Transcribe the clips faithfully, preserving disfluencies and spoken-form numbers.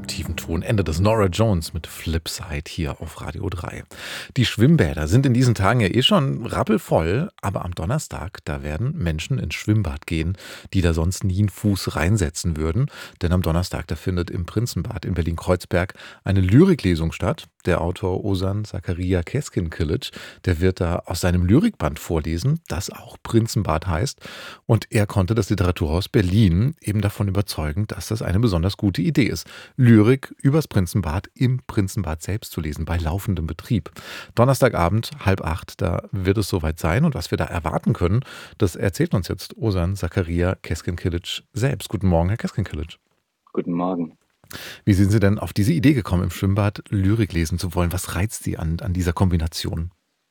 tiefen Ton Ende des Norah Jones mit Flipside hier auf Radio drei. Die Schwimmbäder sind in diesen Tagen ja eh schon rappelvoll, aber am Donnerstag, da werden Menschen ins Schwimmbad gehen, die da sonst nie einen Fuß reinsetzen würden. Denn am Donnerstag, da findet im Prinzenbad in Berlin-Kreuzberg eine Lyriklesung statt. Der Autor Ozan Zakaria Keskin-Kilic, der wird da aus seinem Lyrikband vorlesen, das auch Prinzenbad heißt. Und er konnte das Literaturhaus Berlin eben davon überzeugen, dass das eine besonders gute Idee ist, Lyrik übers Prinzenbad im Prinzenbad selbst zu lesen, bei laufendem Betrieb. Donnerstagabend, halb acht, da wird es soweit sein. Und was wir da erwarten können, das erzählt uns jetzt Ozan Zakaria Keskin-Kilic selbst. Guten Morgen, Herr Keskin-Kilic. Guten Morgen. Wie sind Sie denn auf diese Idee gekommen, im Schwimmbad Lyrik lesen zu wollen? Was reizt Sie an, an dieser Kombination?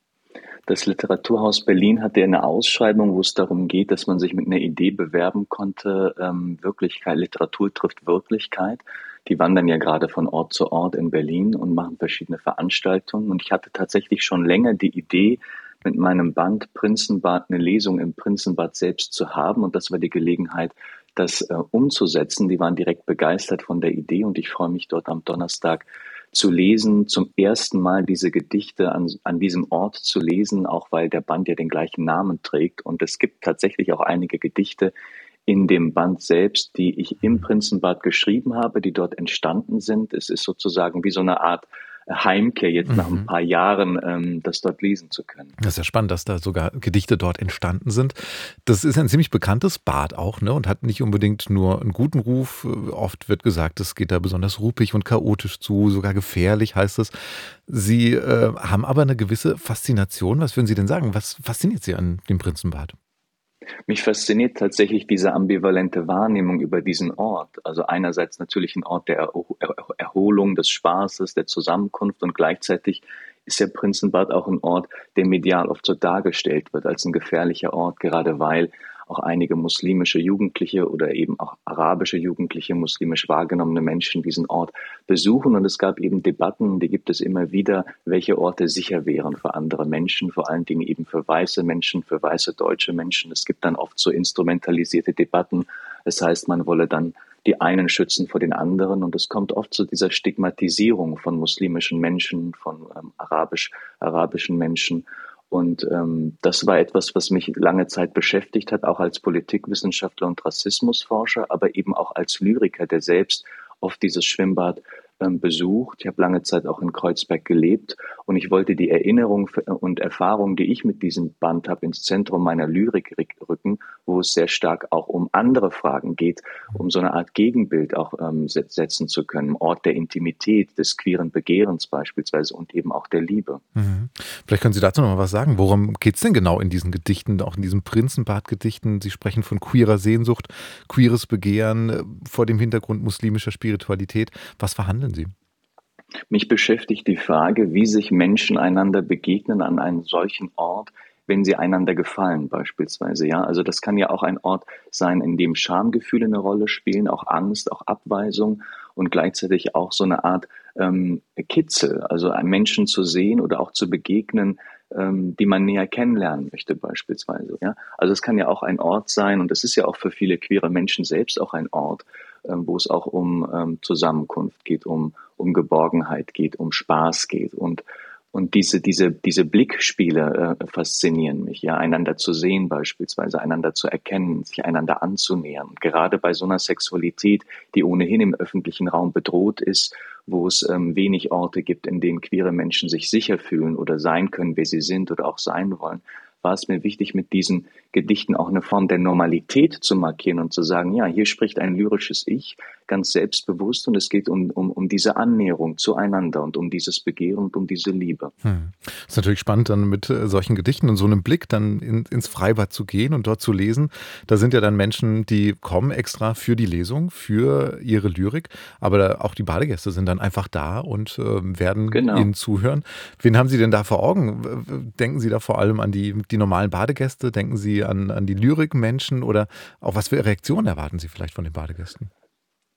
Das Literaturhaus Berlin hatte eine Ausschreibung, wo es darum geht, dass man sich mit einer Idee bewerben konnte. Ähm, Wirklichkeit, Literatur trifft Wirklichkeit. Die wandern ja gerade von Ort zu Ort in Berlin und machen verschiedene Veranstaltungen. Und ich hatte tatsächlich schon länger die Idee, mit meinem Band Prinzenbad eine Lesung im Prinzenbad selbst zu haben. Und das war die Gelegenheit, das äh, umzusetzen. Die waren direkt begeistert von der Idee und ich freue mich dort am Donnerstag zu lesen, zum ersten Mal diese Gedichte an, an diesem Ort zu lesen, auch weil der Band ja den gleichen Namen trägt. Und es gibt tatsächlich auch einige Gedichte in dem Band selbst, die ich im Prinzenbad geschrieben habe, die dort entstanden sind. Es ist sozusagen wie so eine Art Heimkehr jetzt nach ein paar Jahren, ähm, das dort lesen zu können. Das ist ja spannend, dass da sogar Gedichte dort entstanden sind. Das ist ein ziemlich bekanntes Bad auch, ne? Und hat nicht unbedingt nur einen guten Ruf. Oft wird gesagt, es geht da besonders ruppig und chaotisch zu, sogar gefährlich heißt es. Sie äh, haben aber eine gewisse Faszination. Was würden Sie denn sagen? Was fasziniert Sie an dem Prinzenbad? Mich fasziniert tatsächlich diese ambivalente Wahrnehmung über diesen Ort. Also einerseits natürlich ein Ort der Erho- Er- Erholung, des Spaßes, der Zusammenkunft und gleichzeitig ist der Prinzenbad auch ein Ort, der medial oft so dargestellt wird als ein gefährlicher Ort, gerade weil auch einige muslimische Jugendliche oder eben auch arabische Jugendliche, muslimisch wahrgenommene Menschen diesen Ort besuchen. Und es gab eben Debatten, die gibt es immer wieder, welche Orte sicher wären für andere Menschen, vor allen Dingen eben für weiße Menschen, für weiße deutsche Menschen. Es gibt dann oft so instrumentalisierte Debatten. Das heißt, man wolle dann die einen schützen vor den anderen. Und es kommt oft zu dieser Stigmatisierung von muslimischen Menschen, von ähm, arabisch, arabischen Menschen. Und ähm, das war etwas, was mich lange Zeit beschäftigt hat, auch als Politikwissenschaftler und Rassismusforscher, aber eben auch als Lyriker, der selbst oft dieses Schwimmbad ähm, besucht. Ich habe lange Zeit auch in Kreuzberg gelebt und ich wollte die Erinnerung und Erfahrung, die ich mit diesem Band habe, ins Zentrum meiner Lyrik rücken, wo es sehr stark auch um andere Fragen geht, um so eine Art Gegenbild auch ähm, setzen zu können, Ort der Intimität, des queeren Begehrens beispielsweise und eben auch der Liebe. Mhm. Vielleicht können Sie dazu noch mal was sagen. Worum geht es denn genau in diesen Gedichten, auch in diesen Prinzenbad-Gedichten? Sie sprechen von queerer Sehnsucht, queeres Begehren äh, vor dem Hintergrund muslimischer Spiritualität. Was verhandeln Sie? Mich beschäftigt die Frage, wie sich Menschen einander begegnen an einem solchen Ort, wenn sie einander gefallen beispielsweise. Ja, also das kann ja auch ein Ort sein, in dem Schamgefühle eine Rolle spielen, auch Angst, auch Abweisung und gleichzeitig auch so eine Art ähm, Kitzel, also einen Menschen zu sehen oder auch zu begegnen, ähm, die man näher kennenlernen möchte beispielsweise. Ja, also es kann ja auch ein Ort sein und es ist ja auch für viele queere Menschen selbst auch ein Ort, ähm, wo es auch um ähm, Zusammenkunft geht, um um Geborgenheit geht, um Spaß geht und und diese diese diese Blickspiele äh, faszinieren mich, ja, einander zu sehen beispielsweise, einander zu erkennen, sich einander anzunähern. Und gerade bei so einer Sexualität, die ohnehin im öffentlichen Raum bedroht ist, wo es ähm, wenig Orte gibt, in denen queere Menschen sich sicher fühlen oder sein können, wer sie sind oder auch sein wollen, war es mir wichtig, mit diesen Gedichten auch eine Form der Normalität zu markieren und zu sagen, ja, hier spricht ein lyrisches Ich, ganz selbstbewusst und es geht um, um, um diese Annäherung zueinander und um dieses Begehren und um diese Liebe. Hm. Ist natürlich spannend, dann mit äh, solchen Gedichten und so einem Blick dann in, ins Freibad zu gehen und dort zu lesen. Da sind ja dann Menschen, die kommen extra für die Lesung, für ihre Lyrik, aber da, auch die Badegäste sind dann einfach da und äh, werden Genau. Ihnen zuhören. Wen haben Sie denn da vor Augen? Denken Sie da vor allem an die, die normalen Badegäste? Denken Sie an, an die Lyrikmenschen oder auch was für Reaktionen erwarten Sie vielleicht von den Badegästen?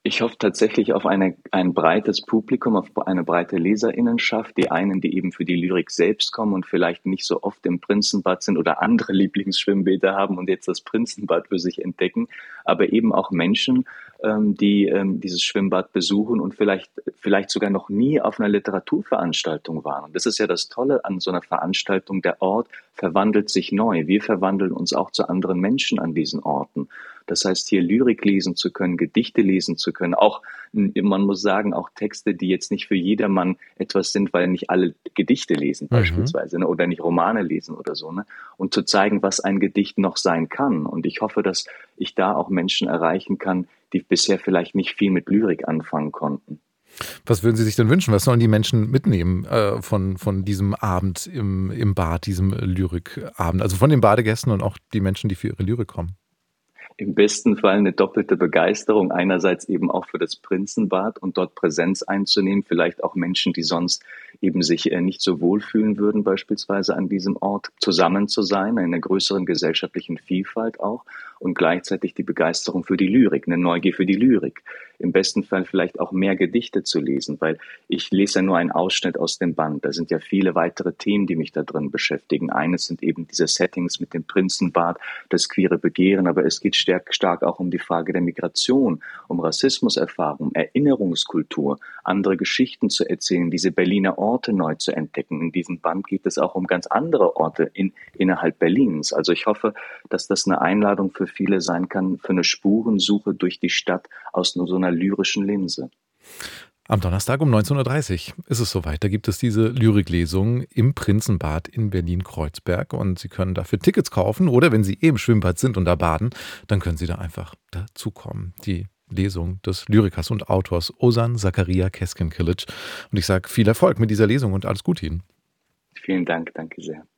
Ich hoffe tatsächlich auf eine, ein breites Publikum, auf eine breite Leserinnenschaft. Die einen, die eben für die Lyrik selbst kommen und vielleicht nicht so oft im Prinzenbad sind oder andere Lieblingsschwimmbäder haben und jetzt das Prinzenbad für sich entdecken, aber eben auch Menschen, ähm, die ähm, dieses Schwimmbad besuchen und vielleicht, vielleicht sogar noch nie auf einer Literaturveranstaltung waren. Und das ist ja das Tolle an so einer Veranstaltung. Der Ort verwandelt sich neu. Wir verwandeln uns auch zu anderen Menschen an diesen Orten. Das heißt, hier Lyrik lesen zu können, Gedichte lesen zu können, auch, man muss sagen, auch Texte, die jetzt nicht für jedermann etwas sind, weil nicht alle Gedichte lesen Mhm. beispielsweise, ne, oder nicht Romane lesen oder so, ne, und zu zeigen, was ein Gedicht noch sein kann. Und ich hoffe, dass ich da auch Menschen erreichen kann, die bisher vielleicht nicht viel mit Lyrik anfangen konnten. Was würden Sie sich denn wünschen? Was sollen die Menschen mitnehmen äh, von, von diesem Abend im, im Bad, diesem Lyrikabend? Also von den Badegästen und auch die Menschen, die für ihre Lyrik kommen. Im besten Fall eine doppelte Begeisterung, einerseits eben auch für das Prinzenbad und dort Präsenz einzunehmen, vielleicht auch Menschen, die sonst eben sich äh, nicht so wohlfühlen würden, beispielsweise an diesem Ort zusammen zu sein, in einer größeren gesellschaftlichen Vielfalt auch, und gleichzeitig die Begeisterung für die Lyrik, eine Neugier für die Lyrik. Im besten Fall vielleicht auch mehr Gedichte zu lesen, weil ich lese ja nur einen Ausschnitt aus dem Band. Da sind ja viele weitere Themen, die mich da drin beschäftigen. Eines sind eben diese Settings mit dem Prinzenbad, das queere Begehren, aber es geht stark, stark auch um die Frage der Migration, um Rassismuserfahrung, um Erinnerungskultur, andere Geschichten zu erzählen, diese Berliner Orte neu zu entdecken. In diesem Band geht es auch um ganz andere Orte in, innerhalb Berlins. Also ich hoffe, dass das eine Einladung für viele sein kann, für eine Spurensuche durch die Stadt aus nur so einer lyrischen Linse. Am Donnerstag um neunzehn Uhr dreißig ist es soweit. Da gibt es diese Lyriklesung im Prinzenbad in Berlin-Kreuzberg und Sie können dafür Tickets kaufen oder wenn Sie eh im Schwimmbad sind und da baden, dann können Sie da einfach dazukommen. Die Lesung des Lyrikers und Autors Ozan Zakaria Keskin Kilic. Und ich sage viel Erfolg mit dieser Lesung und alles Gute Ihnen. Vielen Dank, danke sehr.